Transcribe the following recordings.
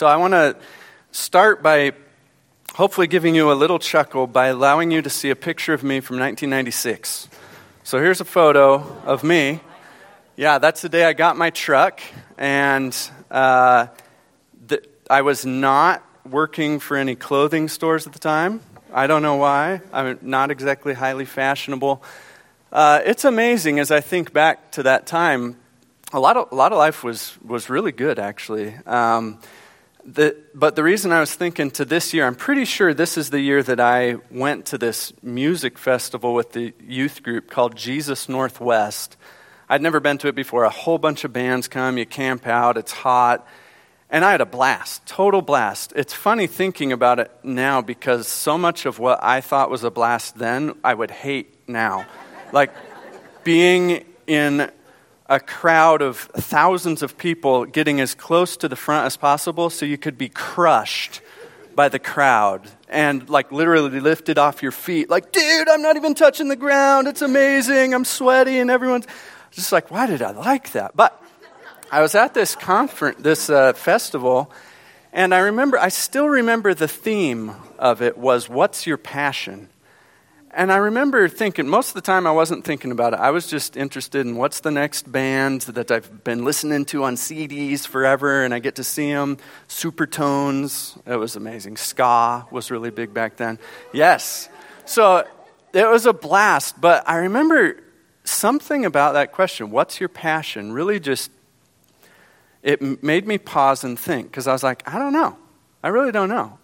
So I want to start by hopefully giving you a little chuckle by allowing you to see a picture of me from 1996. So here's a photo of me. Yeah, that's the day I got my truck, and I was not working for any clothing stores at the time. I don't know why. I'm not exactly highly fashionable. It's amazing as I think back to that time. A lot of life was really good, actually. But the reason I was thinking to this year, I'm pretty sure this is the year that I went to this music festival with the youth group called Jesus Northwest. I'd never been to it before. A whole bunch of bands come, you camp out, it's hot. And I had a blast, total blast. It's funny thinking about it now because so much of what I thought was a blast then, I would hate now. Like being in a crowd of thousands of people getting as close to the front as possible so you could be crushed by the crowd and like literally lifted off your feet. Like, dude, I'm not even touching the ground. It's amazing. I'm sweaty. And everyone's just like, why did I like that? But I was at this conference, this festival, and I still remember the theme of it was, what's your passion? And I remember thinking, most of the time I wasn't thinking about it. I was just interested in what's the next band that I've been listening to on CDs forever, and I get to see them. Supertones, it was amazing. Ska was really big back then. Yes. So it was a blast, but I remember something about that question, what's your passion, really just, it made me pause and think, because I was like, I don't know. I really don't know.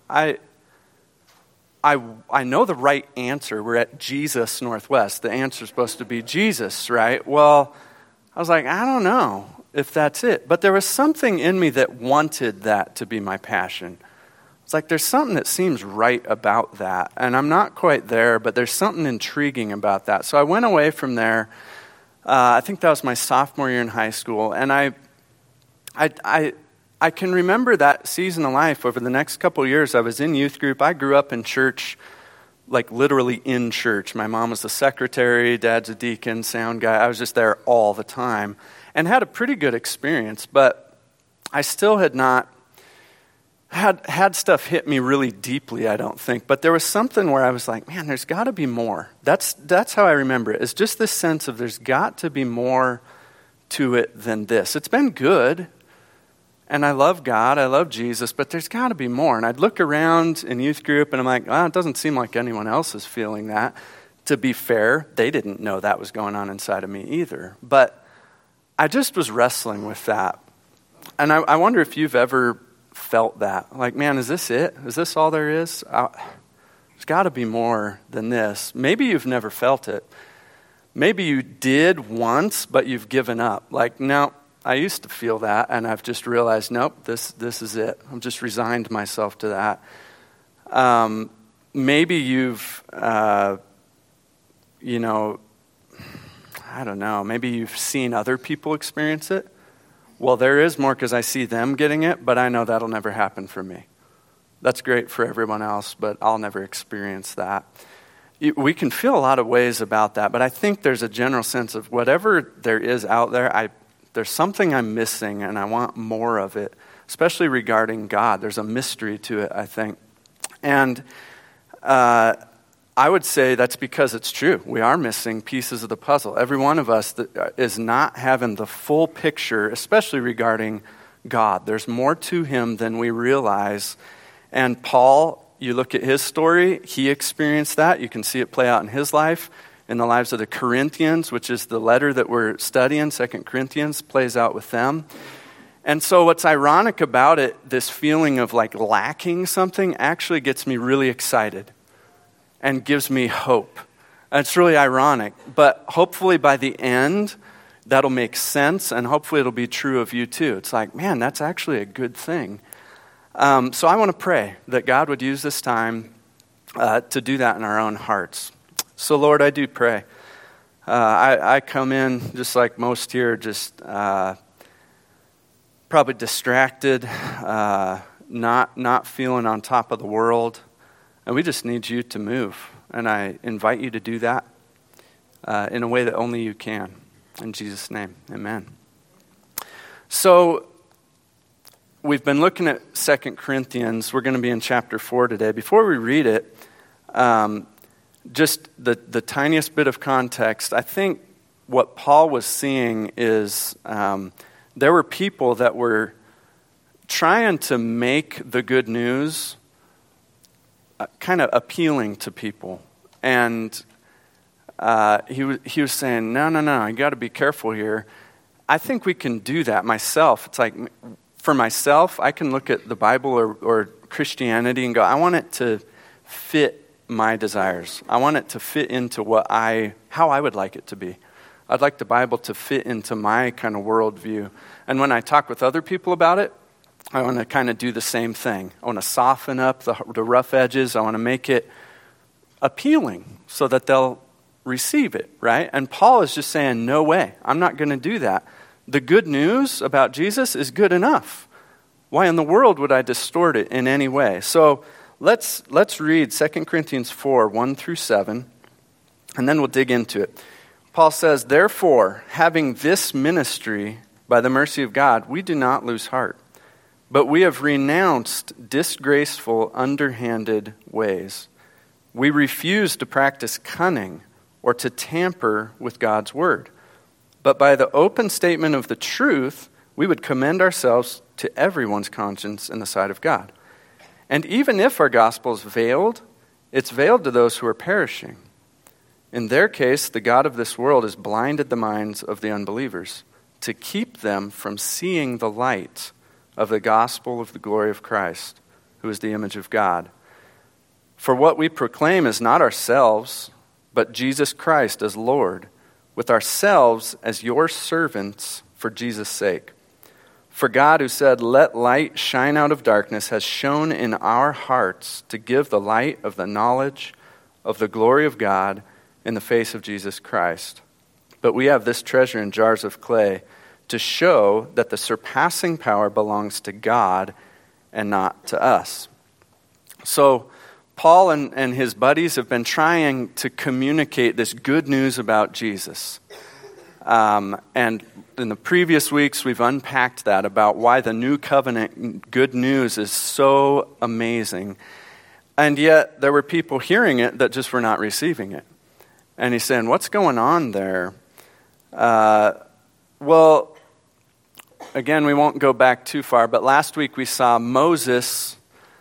I know the right answer. We're at Jesus Northwest. The answer is supposed to be Jesus, right? Well, I was like, I don't know if that's it. But there was something in me that wanted that to be my passion. It's like there's something that seems right about that. And I'm not quite there, but there's something intriguing about that. So I went away from there. I think that was my sophomore year in high school. And I can remember that season of life. Over the next couple of years, I was in youth group. I grew up in church, like literally in church. My mom was the secretary, dad's a deacon, sound guy. I was just there all the time and had a pretty good experience. But I still had not had stuff hit me really deeply, I don't think. But there was something where I was like, man, there's got to be more. That's how I remember it. It's just this sense of there's got to be more to it than this. It's been good. And I love God, I love Jesus, but there's got to be more. And I'd look around in youth group, and I'm like, it doesn't seem like anyone else is feeling that. To be fair, they didn't know that was going on inside of me either. But I just was wrestling with that. And I wonder if you've ever felt that. Like, man, is this it? Is this all there is? There's got to be more than this. Maybe you've never felt it. Maybe you did once, but you've given up. Like, no. I used to feel that, and I've just realized, nope, this is it. I've just resigned myself to that. Maybe you've, I don't know, maybe you've seen other people experience it. Well, there is more because I see them getting it, but I know that'll never happen for me. That's great for everyone else, but I'll never experience that. We can feel a lot of ways about that, but I think there's a general sense of whatever there is out there, there's something I'm missing, and I want more of it, especially regarding God. There's a mystery to it, I think. And I would say that's because it's true. We are missing pieces of the puzzle. Every one of us that is not having the full picture, especially regarding God. There's more to him than we realize. And Paul, you look at his story, he experienced that. You can see it play out in his life. In the lives of the Corinthians, which is the letter that we're studying, 2 Corinthians, plays out with them. And so what's ironic about it, this feeling of like lacking something, actually gets me really excited and gives me hope. And it's really ironic, but hopefully by the end, that'll make sense, and hopefully it'll be true of you too. It's like, man, that's actually a good thing. So I want to pray that God would use this time to do that in our own hearts. So, Lord, I do pray. I come in, just like most here, just probably distracted, not feeling on top of the world. And we just need you to move. And I invite you to do that in a way that only you can. In Jesus' name, amen. So, we've been looking at 2 Corinthians. We're going to be in chapter 4 today. Before we read it, just the tiniest bit of context, I think what Paul was seeing is there were people that were trying to make the good news kind of appealing to people. And he was saying, no, you got to be careful here. I think we can do that myself. It's like, for myself, I can look at the Bible or Christianity and go, I want it to fit my desires. I want it to fit into how I would like it to be. I'd like the Bible to fit into my kind of worldview. And when I talk with other people about it, I want to kind of do the same thing. I want to soften up the rough edges. I want to make it appealing so that they'll receive it, right? And Paul is just saying, no way. I'm not going to do that. The good news about Jesus is good enough. Why in the world would I distort it in any way? So let's read 2 Corinthians 4, 1 through 7, and then we'll dig into it. Paul says, therefore, having this ministry by the mercy of God, we do not lose heart, but we have renounced disgraceful, underhanded ways. We refuse to practice cunning or to tamper with God's word. But by the open statement of the truth, we would commend ourselves to everyone's conscience in the sight of God. And even if our gospel is veiled, it's veiled to those who are perishing. In their case, the God of this world has blinded the minds of the unbelievers to keep them from seeing the light of the gospel of the glory of Christ, who is the image of God. For what we proclaim is not ourselves, but Jesus Christ as Lord, with ourselves as your servants for Jesus' sake. For God, who said, let light shine out of darkness, has shone in our hearts to give the light of the knowledge of the glory of God in the face of Jesus Christ. But we have this treasure in jars of clay to show that the surpassing power belongs to God and not to us. So Paul and his buddies have been trying to communicate this good news about Jesus. And in the previous weeks, we've unpacked that about why the new covenant good news is so amazing. And yet, there were people hearing it that just were not receiving it. And he's saying, what's going on there? Well, again, we won't go back too far, but last week we saw Moses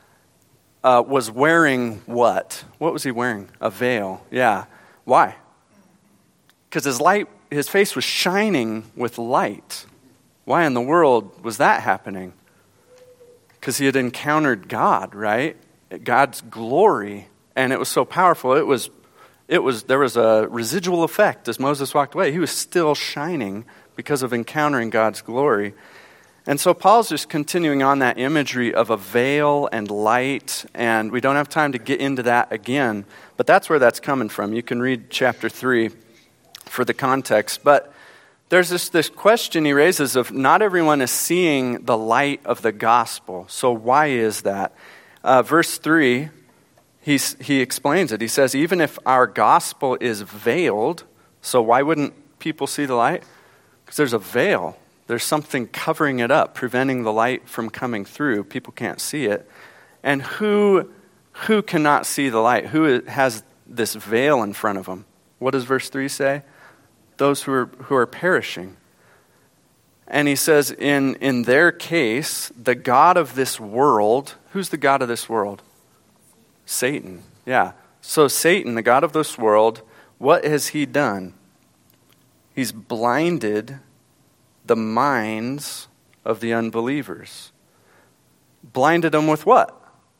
was wearing what? What was he wearing? A veil. Yeah. Why? Because his face was shining with light. Why in the world was that happening? Because he had encountered God, right? God's glory, and it was so powerful. There was a residual effect as Moses walked away. He was still shining because of encountering God's glory. And so Paul's just continuing on that imagery of a veil and light, and we don't have time to get into that again, but that's where that's coming from. You can read chapter 3 for the context. But there's this question he raises of not everyone is seeing the light of the gospel. So why is that? Verse 3, he explains it. He says, even if our gospel is veiled, so why wouldn't people see the light? Because there's a veil. There's something covering it up, preventing the light from coming through. People can't see it. And who cannot see the light? Who has this veil in front of them? What does verse 3 say? Those who are perishing. And he says, in their case, the God of this world, who's the God of this world? Satan. Yeah. So Satan, the God of this world, what has he done? He's blinded the minds of the unbelievers. Blinded them with what?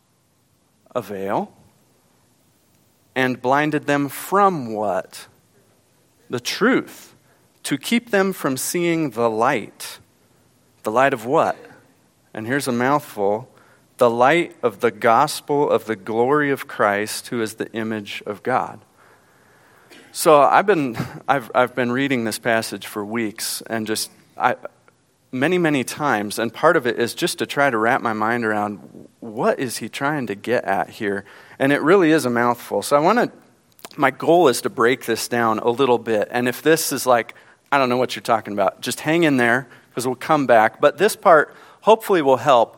A veil. And blinded them from what? The truth. To keep them from seeing the light. The light of what? And here's a mouthful. The light of the gospel of the glory of Christ, who is the image of God. So I've been reading this passage for weeks and just many times, and part of it is just to try to wrap my mind around what is he trying to get at here, and it really is a mouthful. So my goal is to break this down a little bit, and if this is like, I don't know what you're talking about, just hang in there because we'll come back. But this part hopefully will help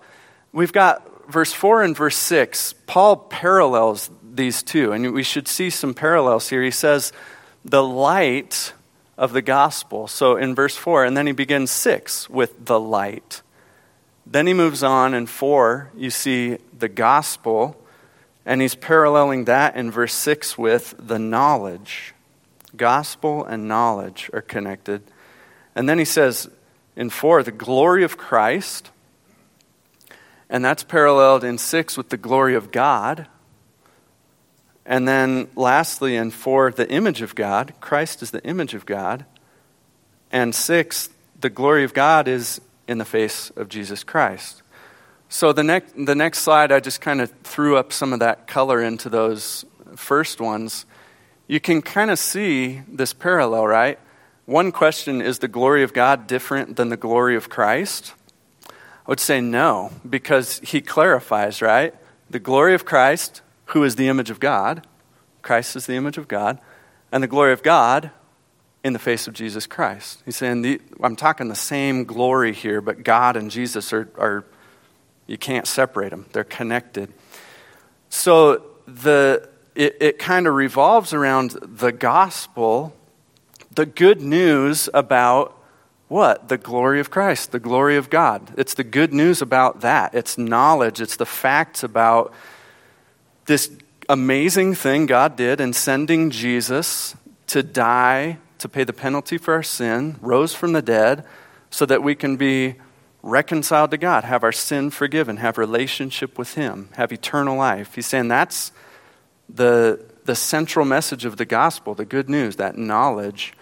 we've got verse 4 and verse 6. Paul parallels these two, and we should see some parallels here. He says, the light of the gospel. So in verse 4, and then he begins 6 with the light. Then he moves on in 4, you see the gospel, and he's paralleling that in verse 6 with the knowledge. Gospel and knowledge are connected. And then he says in 4, the glory of Christ, and that's paralleled in 6 with the glory of God. And then lastly in 4, the image of God. Christ is the image of God. And 6, the glory of God is in the face of Jesus Christ. So the next slide, I just kind of threw up some of that color into those first ones. You can kind of see this parallel, right? One question, is the glory of God different than the glory of Christ? I would say no, because he clarifies, right? The glory of Christ, who is the image of God. Christ is the image of God. And the glory of God in the face of Jesus Christ. He's saying, I'm talking the same glory here, but God and Jesus are you can't separate them. They're connected. So it kind of revolves around the gospel, the good news about what? The glory of Christ, the glory of God. It's the good news about that. It's knowledge. It's the facts about this amazing thing God did in sending Jesus to die, to pay the penalty for our sin, rose from the dead, so that we can be reconciled to God, have our sin forgiven, have relationship with him, have eternal life. He's saying that's the central message of the gospel, the good news, that knowledge.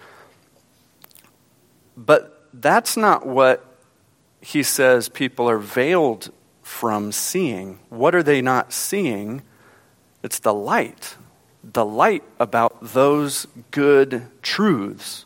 But that's not what he says people are veiled from seeing. What are they not seeing? It's the light about those good truths.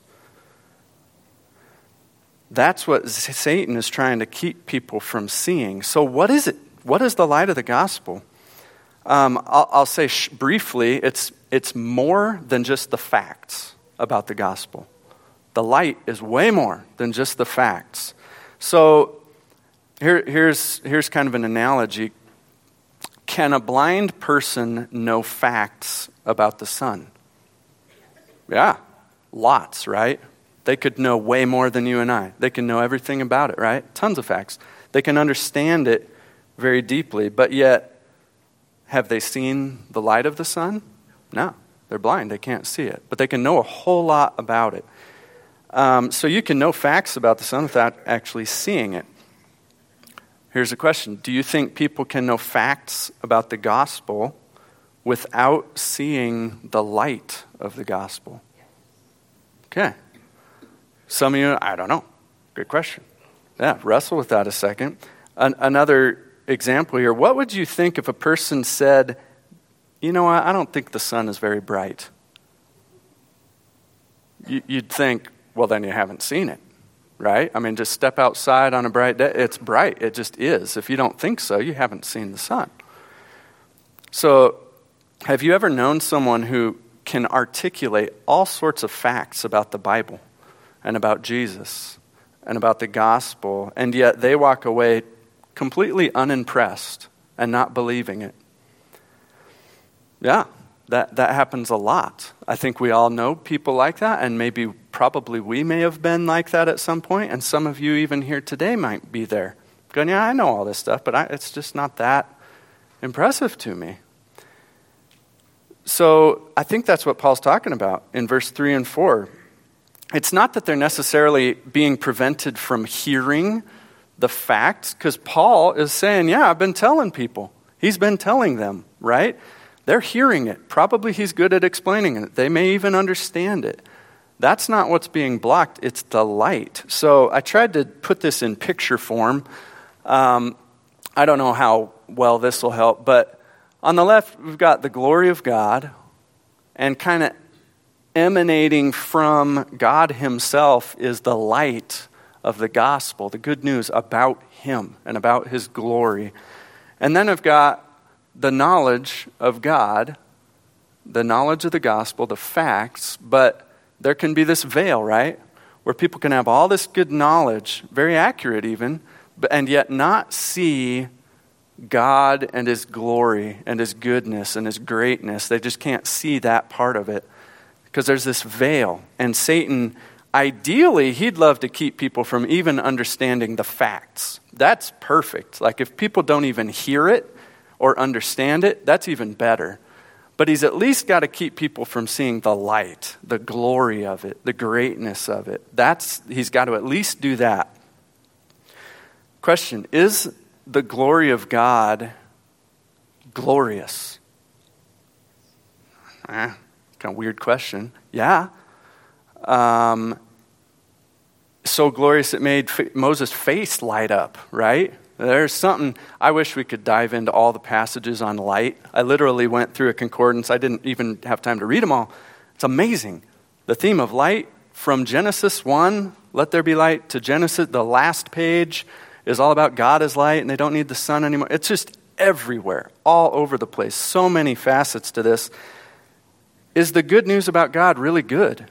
That's what Satan is trying to keep people from seeing. So what is it? What is the light of the gospel? I'll say briefly, it's more than just the facts about the gospel. The light is way more than just the facts. So here's kind of an analogy. Can a blind person know facts about the sun? Yeah, lots, right? They could know way more than you and I. They can know everything about it, right? Tons of facts. They can understand it very deeply, but yet, have they seen the light of the sun? No, they're blind. They can't see it, but they can know a whole lot about it. So you can know facts about the sun without actually seeing it. Here's a question. Do you think people can know facts about the gospel without seeing the light of the gospel? Okay. Some of you, I don't know. Good question. Yeah, wrestle with that a second. Another example here. What would you think if a person said, you know what, I don't think the sun is very bright? You'd think, well, then you haven't seen it, right? I mean, just step outside on a bright day. It's bright. It just is. If you don't think so, you haven't seen the sun. So, have you ever known someone who can articulate all sorts of facts about the Bible and about Jesus and about the gospel, and yet they walk away completely unimpressed and not believing it? Yeah, that happens a lot. I think we all know people like that, and probably we may have been like that at some point, and some of you even here today might be there. Going, yeah, I know all this stuff, but it's just not that impressive to me. So I think that's what Paul's talking about in verse 3 and 4. It's not that they're necessarily being prevented from hearing the facts, because Paul is saying, yeah, I've been telling people. He's been telling them, right? They're hearing it. Probably he's good at explaining it. They may even understand it. That's not what's being blocked. It's the light. So I tried to put this in picture form. I don't know how well this will help, but on the left, we've got the glory of God, and kind of emanating from God himself is the light of the gospel, the good news about him and about his glory. And then I've got the knowledge of God, the knowledge of the gospel, the facts, but there can be this veil, right? Where people can have all this good knowledge, very accurate even, and yet not see God and his glory and his goodness and his greatness. They just can't see that part of it because there's this veil. And Satan, ideally, he'd love to keep people from even understanding the facts. That's perfect. Like if people don't even hear it or understand it, that's even better. But he's at least got to keep people from seeing the light, the glory of it, the greatness of it. He's got to at least do that. Question, is the glory of God glorious? Kind of weird question. Yeah. So glorious it made Moses' face light up, right? There's something, I wish we could dive into all the passages on light. I literally went through a concordance. I didn't even have time to read them all. It's amazing. The theme of light from Genesis 1, let there be light, to Genesis, the last page is all about God as light and they don't need the sun anymore. It's just everywhere, all over the place. So many facets to this. Is the good news about God really good?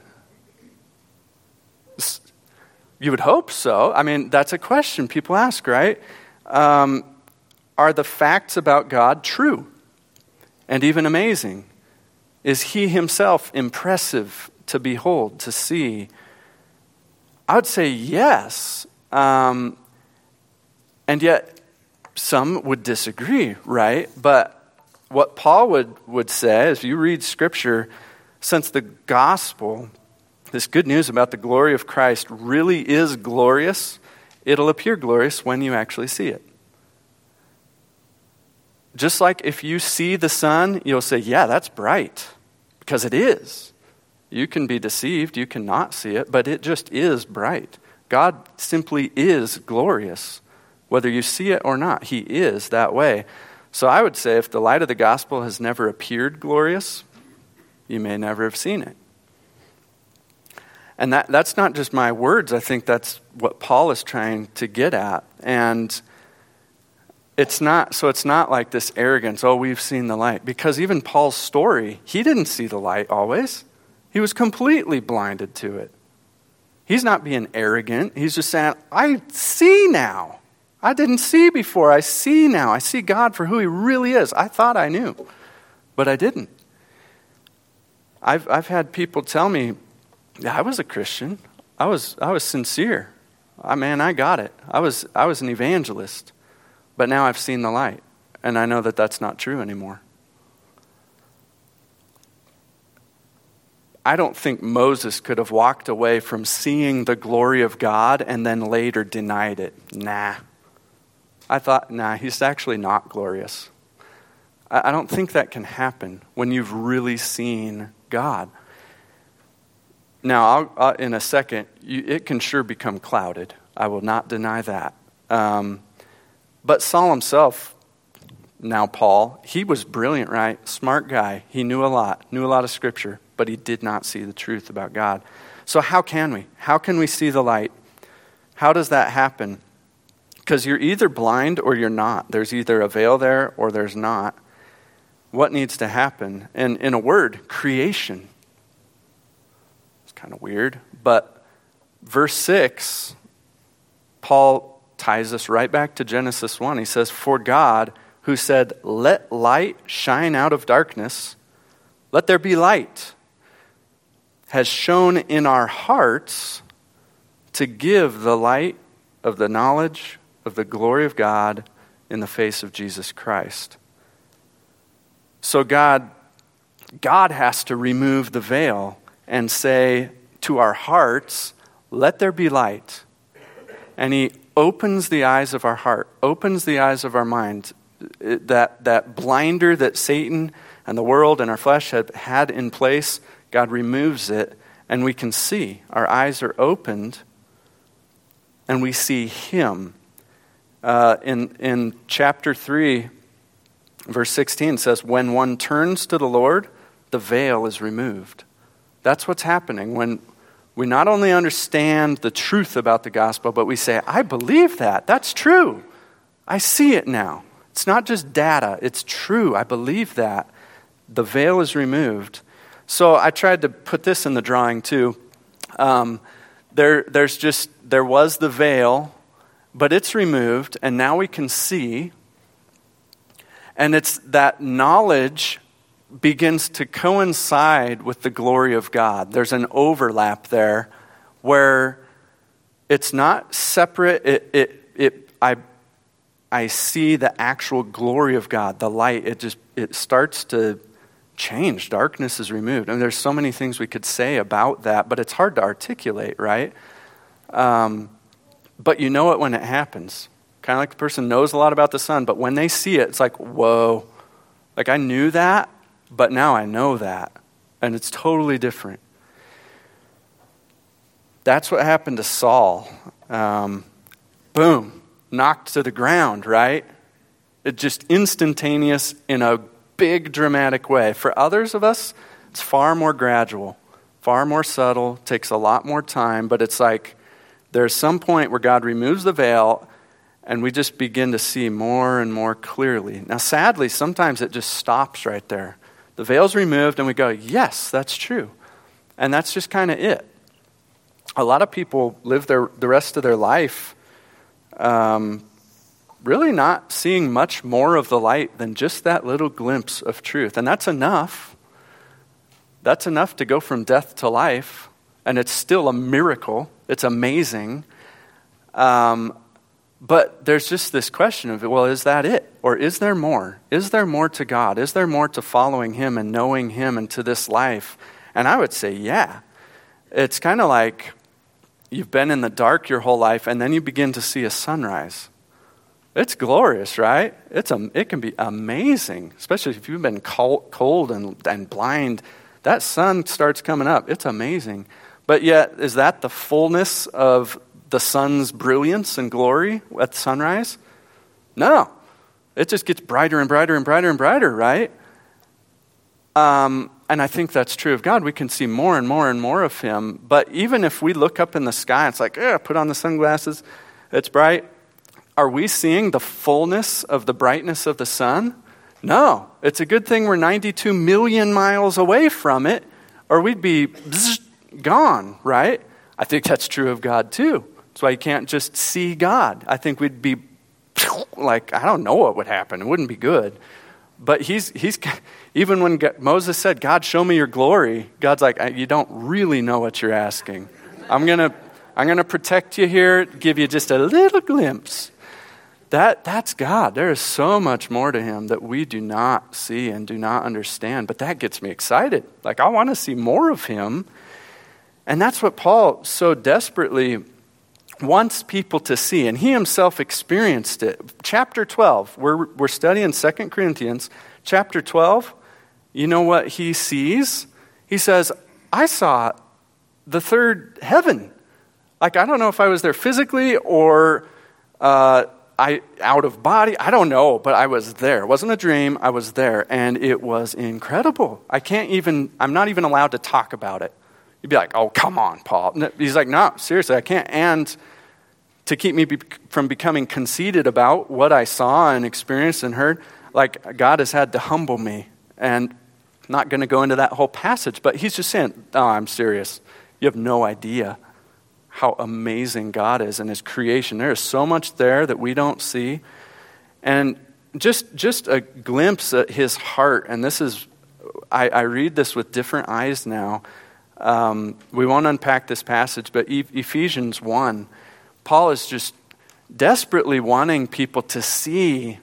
You would hope so. I mean, that's a question people ask, right? Are the facts about God true and even amazing? Is he himself impressive to behold, to see? I would say yes. And yet, some would disagree, right? But what Paul would say, as you read Scripture, since the gospel, this good news about the glory of Christ really is glorious, it'll appear glorious when you actually see it. Just like if you see the sun, you'll say, yeah, that's bright, because it is. You can be deceived, you cannot see it, but it just is bright. God simply is glorious. Whether you see it or not, he is that way. So I would say if the light of the gospel has never appeared glorious, you may never have seen it. And that's not just my words. I think that's what Paul is trying to get at. And it's not like this arrogance, oh, we've seen the light. Because even Paul's story, he didn't see the light always. He was completely blinded to it. He's not being arrogant. He's just saying, I see now. I didn't see before. I see now. I see God for who he really is. I thought I knew, but I didn't. I've had people tell me, yeah, I was a Christian. I was sincere. I got it. I was an evangelist. But now I've seen the light, and I know that that's not true anymore. I don't think Moses could have walked away from seeing the glory of God and then later denied it. I thought, he's actually not glorious. I don't think that can happen when you've really seen God. Now, I'll in a second, it can sure become clouded. I will not deny that. But Saul himself, now Paul, he was brilliant, right? Smart guy. He knew a lot of Scripture, but he did not see the truth about God. So how can we? How can we see the light? How does that happen? Because you're either blind or you're not. There's either a veil there or there's not. What needs to happen? And in a word, creation. It's kind of weird, but verse 6, Paul ties us right back to Genesis 1. He says, for God, who said, let light shine out of darkness, let there be light, has shone in our hearts to give the light of the knowledge of the glory of God in the face of Jesus Christ. So God has to remove the veil and say to our hearts, let there be light. And he opens the eyes of our heart, opens the eyes of our mind. That blinder that Satan and the world and our flesh had in place, God removes it, and we can see. Our eyes are opened, and we see him. In chapter 3, verse 16 says, when one turns to the Lord, the veil is removed. That's what's happening when we not only understand the truth about the gospel, but we say, I believe that. That's true. I see it now. It's not just data. It's true. I believe that. The veil is removed. So I tried to put this in the drawing too. There was the veil, but it's removed, and now we can see. And it's that knowledge begins to coincide with the glory of God. There's an overlap there where it's not separate. I see the actual glory of God, the light. It starts to change. Darkness is removed. And there's so many things we could say about that, but it's hard to articulate, right? But you know it when it happens. Kind of like the person knows a lot about the sun, but when they see it, it's like, whoa. Like I knew that, but now I know that. And it's totally different. That's what happened to Saul. Boom. Knocked to the ground, right? It just instantaneous in a big dramatic way. For others of us, it's far more gradual, far more subtle, takes a lot more time, but it's like there's some point where God removes the veil and we just begin to see more and more clearly. Now, sadly, sometimes it just stops right there. The veil's removed and we go, yes, that's true. And that's just kind of it. A lot of people live the rest of their life really not seeing much more of the light than just that little glimpse of truth. And that's enough. That's enough to go from death to life. And it's still a miracle. It's amazing. But there's just this question of, well, is that it? Or is there more? Is there more to God? Is there more to following Him and knowing Him and to this life? And I would say, yeah. It's kind of like you've been in the dark your whole life, and then you begin to see a sunrise. It's glorious, right? It can be amazing, especially if you've been cold and blind. That sun starts coming up. It's amazing. But yet, is that the fullness of the sun's brilliance and glory at sunrise? No. It just gets brighter and brighter and brighter and brighter, right? And I think that's true of God. We can see more and more and more of Him. But even if we look up in the sky, it's like, put on the sunglasses, it's bright. Are we seeing the fullness of the brightness of the sun? No. It's a good thing we're 92 million miles away from it, or we'd be gone, right? I think that's true of God too. That's why you can't just see God. I think we'd be like, I don't know what would happen. It wouldn't be good. But he's even when Moses said, God, show me your glory, God's like, you don't really know what you're asking. I'm gonna protect you here, give you just a little glimpse. That's God. There is so much more to Him that we do not see and do not understand. But that gets me excited. Like, I want to see more of Him. And that's what Paul so desperately wants people to see. And he himself experienced it. Chapter 12, we're studying 2 Corinthians. Chapter 12, you know what he sees? He says, I saw the third heaven. Like, I don't know if I was there physically or out of body. I don't know, but I was there. It wasn't a dream. I was there, and it was incredible. I'm not even allowed to talk about it. You'd be like, oh, come on, Paul. He's like, no, seriously, I can't. And to keep me from becoming conceited about what I saw and experienced and heard, like, God has had to humble me. And I'm not going to go into that whole passage, but he's just saying, oh, I'm serious. You have no idea how amazing God is in His creation. There is so much there that we don't see. And just a glimpse at His heart, and this is, I read this with different eyes now. We won't unpack this passage, but Ephesians 1, Paul is just desperately wanting people to see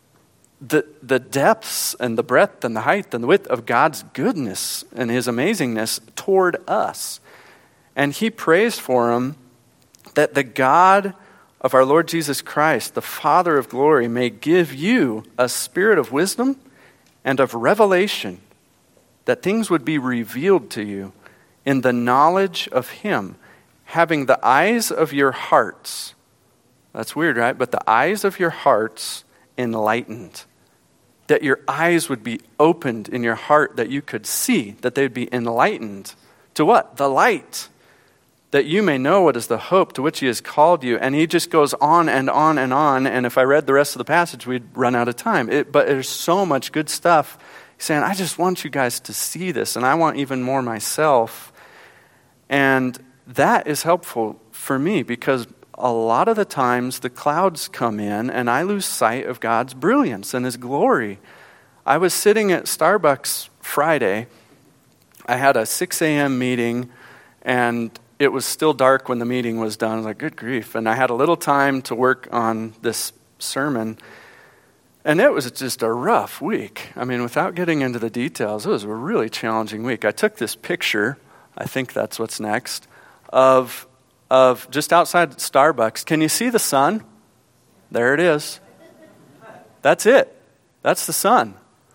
the depths and the breadth and the height and the width of God's goodness and His amazingness toward us. And he prays for him that the God of our Lord Jesus Christ, the Father of glory, may give you a spirit of wisdom and of revelation, that things would be revealed to you in the knowledge of Him, having the eyes of your hearts. That's weird, right? But the eyes of your hearts enlightened. That your eyes would be opened in your heart, that you could see, that they'd be enlightened. To what? The light. That you may know what is the hope to which He has called you. And he just goes on and on and on. And if I read the rest of the passage, we'd run out of time. But there's so much good stuff. He's saying, I just want you guys to see this. And I want even more myself. And that is helpful for me because a lot of the times the clouds come in and I lose sight of God's brilliance and His glory. I was sitting at Starbucks Friday. I had a 6 a.m. meeting, and it was still dark when the meeting was done. I was like, good grief. And I had a little time to work on this sermon, and it was just a rough week. I mean, without getting into the details, it was a really challenging week. I took this picture, I think that's what's next, of just outside Starbucks. Can you see the sun? There it is. That's it. That's the sun.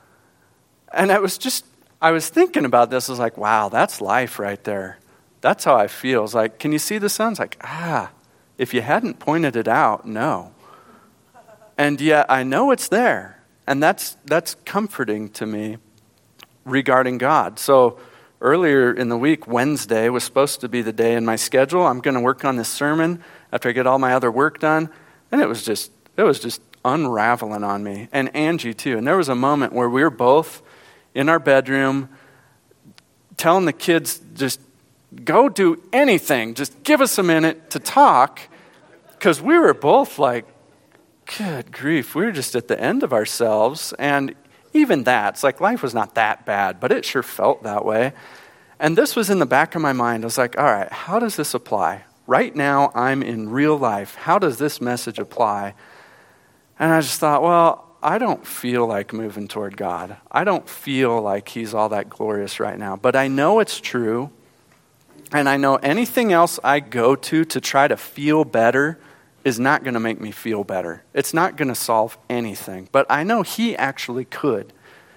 And I was thinking about this. I was like, wow, that's life right there. That's how I feel. It's like, can you see the sun? It's like, if you hadn't pointed it out, no. And yet I know it's there. And that's comforting to me regarding God. So earlier in the week, Wednesday was supposed to be the day in my schedule. I'm going to work on this sermon after I get all my other work done. And it was just unraveling on me. And Angie too. And there was a moment where we were both in our bedroom telling the kids, just go do anything. Just give us a minute to talk. Because we were both like, good grief, we were just at the end of ourselves. And even that, it's like life was not that bad, but it sure felt that way. And this was in the back of my mind. I was like, all right, how does this apply? Right now, I'm in real life. How does this message apply? And I just thought, well, I don't feel like moving toward God. I don't feel like He's all that glorious right now. But I know it's true. And I know anything else I go to try to feel better is not going to make me feel better. It's not going to solve anything. But I know He actually could.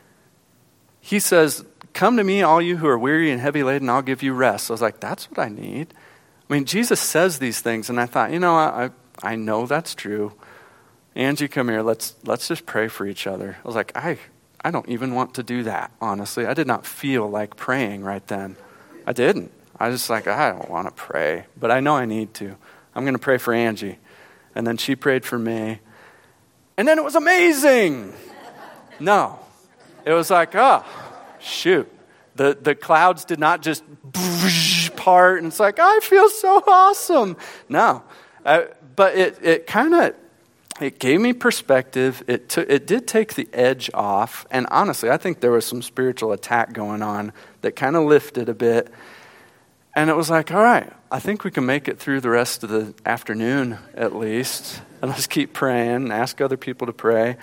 He says, come to me, all you who are weary and heavy laden, I'll give you rest. So I was like, that's what I need. I mean, Jesus says these things, and I thought, I know that's true. Angie, come here. Let's just pray for each other. I was like, I don't even want to do that, honestly. I did not feel like praying right then. I didn't. I was just like, I don't want to pray, but I know I need to. I'm going to pray for Angie. And then she prayed for me. And then it was amazing. No. It was like, oh, shoot. The clouds did not just part, and it's like, I feel so awesome. No. But it kind of, it gave me perspective. It did take the edge off. And honestly, I think there was some spiritual attack going on that kind of lifted a bit. And it was like, all right, I think we can make it through the rest of the afternoon at least. And let's keep praying and ask other people to pray.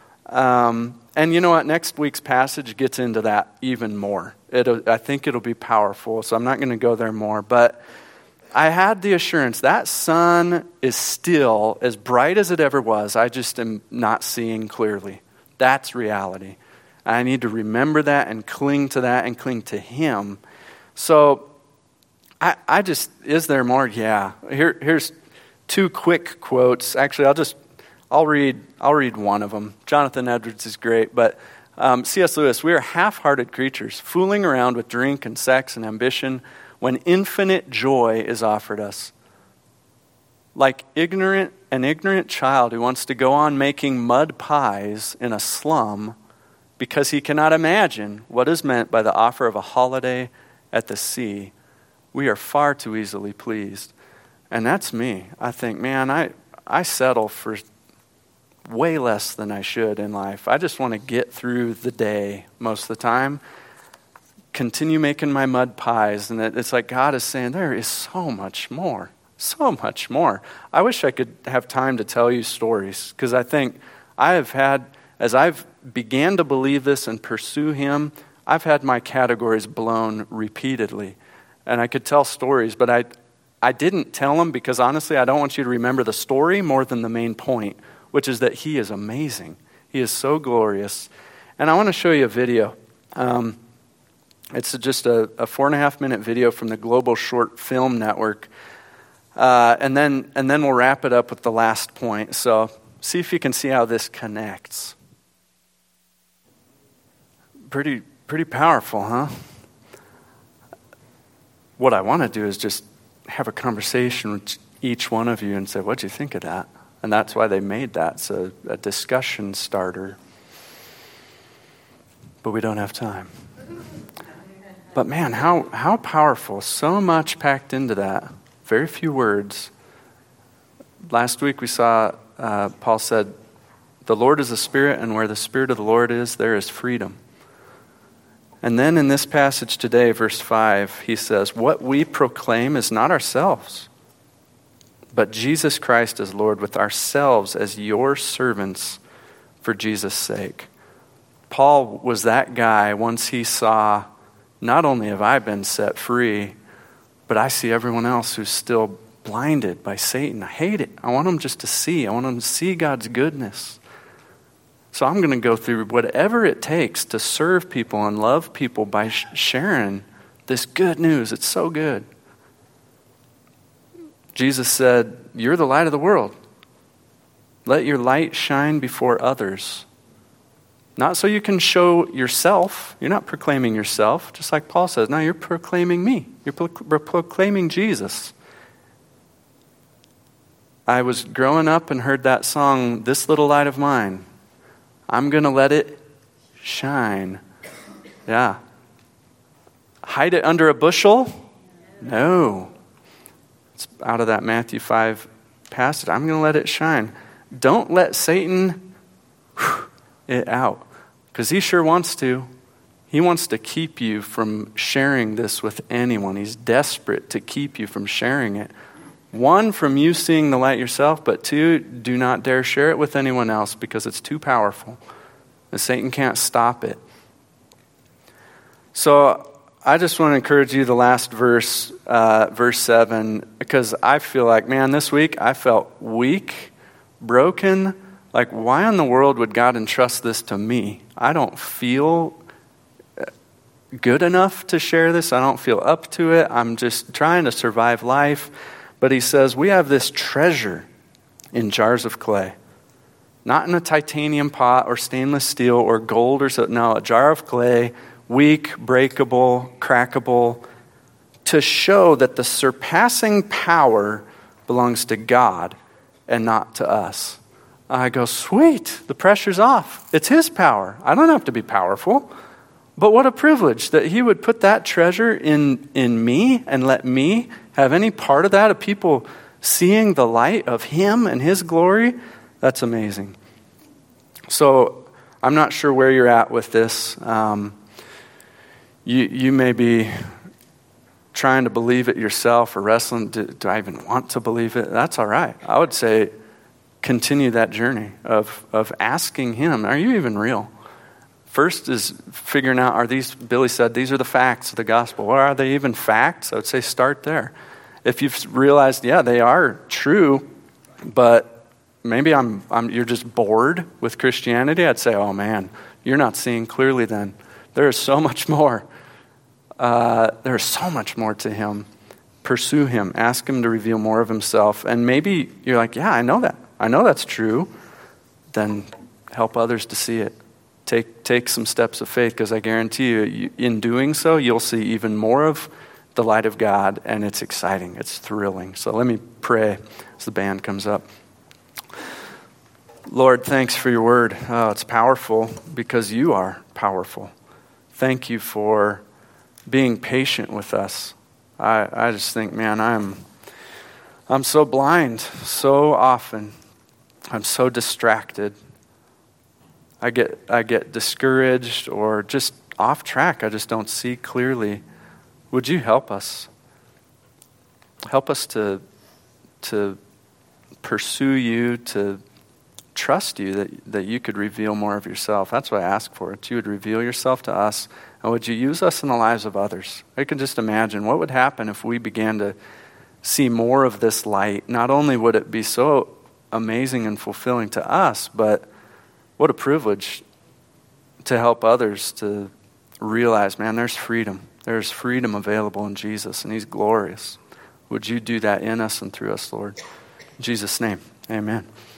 And you know what? Next week's passage gets into that even more. I think it'll be powerful, so I'm not going to go there more. But I had the assurance that sun is still as bright as it ever was. I just am not seeing clearly. That's reality. I need to remember that and cling to that and cling to Him. So I just, is there more? Yeah. Here's two quick quotes. Actually, I'll read one of them. Jonathan Edwards is great, but C.S. Lewis, we are half-hearted creatures, fooling around with drink and sex and ambition when infinite joy is offered us. Like an ignorant child who wants to go on making mud pies in a slum because he cannot imagine what is meant by the offer of a holiday at the sea. We are far too easily pleased. And that's me. I think, man, I settle for way less than I should in life. I just want to get through the day most of the time. Continue making my mud pies. And it's like God is saying, there is so much more. So much more. I wish I could have time to tell you stories, because I think I have had, as I've began to believe this and pursue Him, I've had my categories blown repeatedly. And I could tell stories, but I didn't tell them because honestly, I don't want you to remember the story more than the main point, which is that He is amazing. He is so glorious. And I want to show you a video. It's just a 4.5-minute video from the Global Short Film Network. And then we'll wrap it up with the last point. So see if you can see how this connects. Pretty powerful, huh? What I want to do is just have a conversation with each one of you and say, what'd you think of that? And that's why they made that. It's a discussion starter. But we don't have time. But man, how powerful. So much packed into that. Very few words. Last week we saw, Paul said, the Lord is the Spirit, and where the Spirit of the Lord is, there is freedom. And then in this passage today, verse 5, he says, what we proclaim is not ourselves, but Jesus Christ as Lord, with ourselves as your servants for Jesus' sake. Paul was that guy once he saw, not only have I been set free, but I see everyone else who's still blinded by Satan. I hate it. I want them just to see. I want them to see God's goodness. So I'm going to go through whatever it takes to serve people and love people by sharing this good news. It's so good. Jesus said, you're the light of the world. Let your light shine before others. Not so you can show yourself. You're not proclaiming yourself, just like Paul says. No, you're proclaiming me. You're proclaiming Jesus. I was growing up and heard that song, This Little Light of Mine. I'm going to let it shine. Yeah. Hide it under a bushel? No. It's out of that Matthew 5 passage. I'm going to let it shine. Don't let Satan it out, because he sure wants to. He wants to keep you from sharing this with anyone. He's desperate to keep you from sharing it. One, from you seeing the light yourself, but two, do not dare share it with anyone else because it's too powerful. And Satan can't stop it. So I just want to encourage you, the last verse, verse 7, because I feel like, man, this week I felt weak, broken. Like, why in the world would God entrust this to me? I don't feel good enough to share this. I don't feel up to it. I'm just trying to survive life. But he says, we have this treasure in jars of clay. Not in a titanium pot or stainless steel or gold or so. No, a jar of clay, weak, breakable, crackable, to show that the surpassing power belongs to God and not to us. I go, sweet, the pressure's off. It's his power. I don't have to be powerful. But what a privilege that he would put that treasure in me and let me have any part of that, of people seeing the light of him and his glory. That's amazing. So I'm not sure where you're at with this. You may be trying to believe it yourself or wrestling. Do I even want to believe it? That's all right. I would say continue that journey of asking him, are you even real? First is figuring out, are these, Billy said, these are the facts of the gospel. Well, are they even facts? I would say start there. If you've realized, yeah, they are true, but maybe you're just bored with Christianity, I'd say, oh man, you're not seeing clearly then. There is so much more. There is so much more to him. Pursue him. Ask him to reveal more of himself. And maybe you're like, yeah, I know that. I know that's true. Then help others to see it. Take some steps of faith, because I guarantee you, in doing so, you'll see even more of the light of God, and it's exciting. It's thrilling. So let me pray as the band comes up. Lord, thanks for your word. Oh, it's powerful because you are powerful. Thank you for being patient with us. I just think, man, I'm so blind so often. I'm so distracted. I get discouraged or just off track. I just don't see clearly. Would you help us? Help us to pursue you, to trust you, that you could reveal more of yourself. That's what I ask for, that you would reveal yourself to us, and would you use us in the lives of others? I can just imagine what would happen if we began to see more of this light. Not only would it be so amazing and fulfilling to us, but what a privilege to help others to realize, man, there's freedom. There's freedom available in Jesus, and he's glorious. Would you do that in us and through us, Lord? In Jesus' name, amen.